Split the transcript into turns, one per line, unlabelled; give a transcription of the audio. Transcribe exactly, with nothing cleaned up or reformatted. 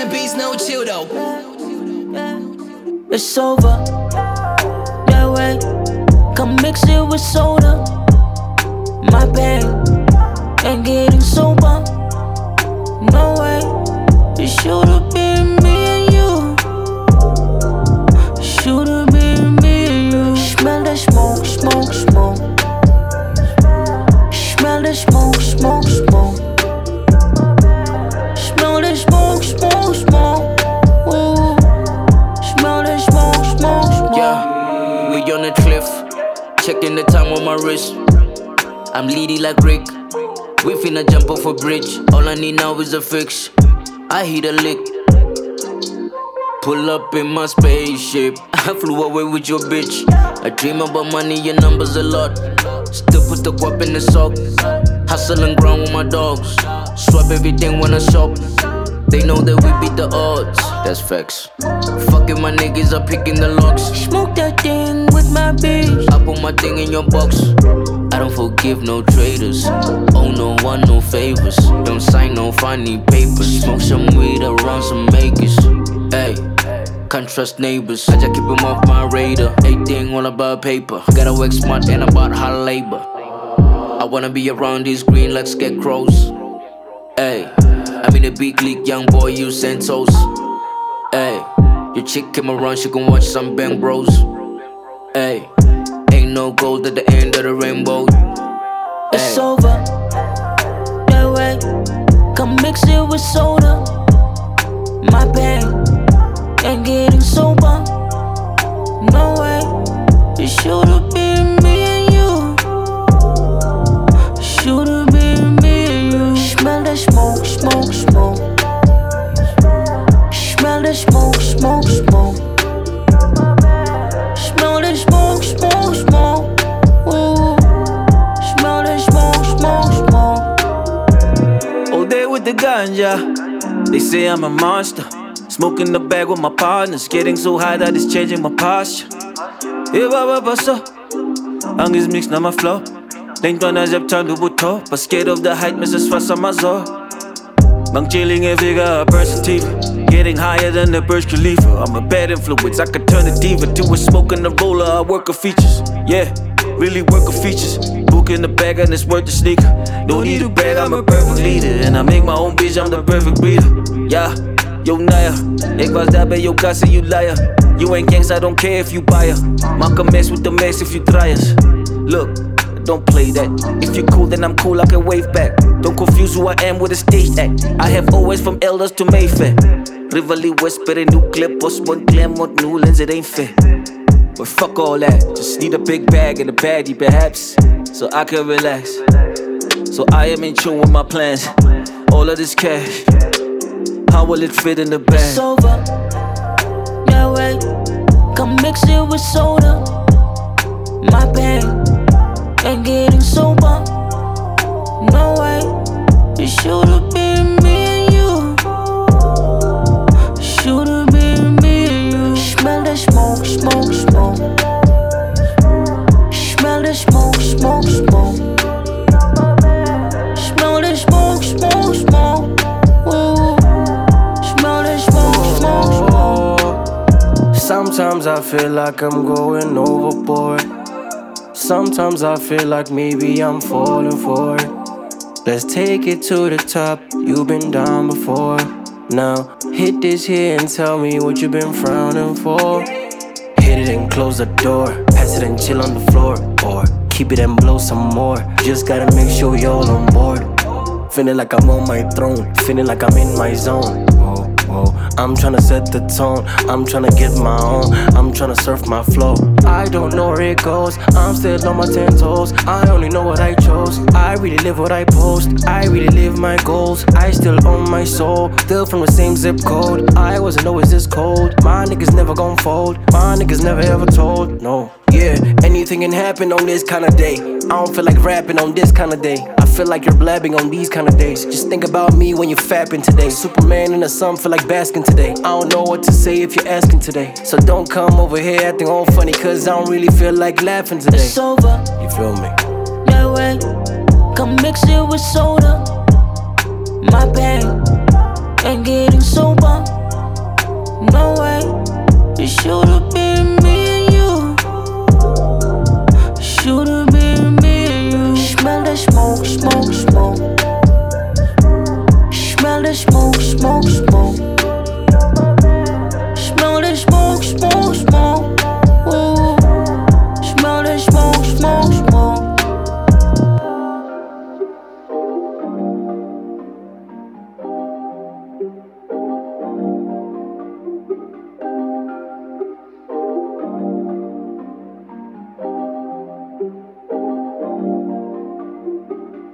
beats, no chill though.
It's over, that way. Come mix it with soda. My pain ain't getting sober. No way, it should've been me and you. Should've been me and you. Smell that smoke, smoke, smoke. Smell that smoke, smoke, smoke. Smell that smoke, smoke, smoke. Ooh. Smell that smoke, smoke, smoke.
Yeah, we on the cliff, checking the time on my wrist. I'm leady like Rick. We finna jump off a bridge. All I need now is a fix. I hit a lick. Pull up in my spaceship. I flew away with your bitch. I dream about money and numbers a lot. Still put the guap in the sock. Hustle and grind with my dogs. Swap everything when I shop. They know that we beat the odds. That's facts. Fucking my niggas up picking the locks.
Smoke that thing with my bitch.
I put my thing in your box. I don't forgive no traitors. Oh no one, no favors. Don't sign no funny papers. Smoke some weed around some makers. Hey, can't trust neighbors. I just keep them off my radar. Everything all about paper. Gotta work smart and about hard labor. I wanna be around these green like scarecrows. Hey, I'm in the big league, young boy, you Santos. Hey, your chick came around, she gon' watch some Bang Bros. Hey, ain't no gold at the end of the rainbow.
It's over, that way. Come mix it with soda. My pain ain't getting sober. No way, it should've been me and you. Should've been me and you. Smell that smoke, smoke, smoke. Smell that smoke, smoke, smoke. Smell that smoke, smoke, smoke. Ooh. Smell that smoke, smoke, smoke.
All day with the ganja. They say I'm a monster. Smoking the bag with my partners. Getting so high that it's changing my posture. Hey, baba, basa. Angis mix na my flow. Lento na zep tan buto. But scared of the height, misses fast on my zone. Bang chilling and figure a person T V. Getting higher than the Burj Khalifa. I'm a bad influence, I could turn a diva to a smoke in the roller. I work of features, yeah, really work of features. Book in the bag and it's worth the sneaker. No need to brag, I'm a perfect leader. And I make my own bitch, I'm the perfect breeder. Yeah, yo Naya, ik was daar bij jou kassa, you liar. You ain't gangs, I don't care if you buy her. Maak een mess with the mess if you try us. Look, don't play that. If you're cool, then I'm cool, I can wave back. Don't confuse who I am with a stage act. I have always from elders to Mayfair. Rivali whispering new clip, boss one Claremont, new lens, it ain't fair. But fuck all that, just need a big bag and a baddie perhaps, so I can relax. So I am in tune with my plans. All of this cash, how will it fit in the bag?
It's over, that way. Come mix it with soda. My pain ain't getting sober. No way, it should've been me and you. Should've been me and you. Smell that smoke, smoke, smoke. Smell that smoke, smoke, smoke. Smell that smoke, smoke, smoke. Ooh. Smell that smoke, smoke, smoke.
Sometimes I feel like I'm going overboard. Sometimes I feel like maybe I'm falling for it. Let's take it to the top, you've been down before. Now, hit this here and tell me what you've been frowning for. Hit it and close the door, pass it and chill on the floor. Or keep it and blow some more, just gotta make sure you're all on board. Feeling like I'm on my throne, feeling like I'm in my zone. Whoa, whoa. I'm tryna set the tone, I'm tryna get my own, I'm tryna surf my flow. I don't know where it goes, I'm still on my ten toes. I only know what I chose, I really live what I post. I really live my goals, I still own my soul. Still from the same zip code, I wasn't always this cold. My niggas never gon' fold, my niggas never ever told. No, yeah, anything can happen on this kind of day. I don't feel like rapping on this kind of day. I feel like you're blabbing on these kind of days. Just think about me when you're fapping today. Superman in the sun, feel like basking today. I don't know what to say if you're asking today. So don't come over here acting all funny, cause I don't really feel like laughing today.
It's over,
you feel me?
That way, come mix it with soda. My pain ain't getting sober.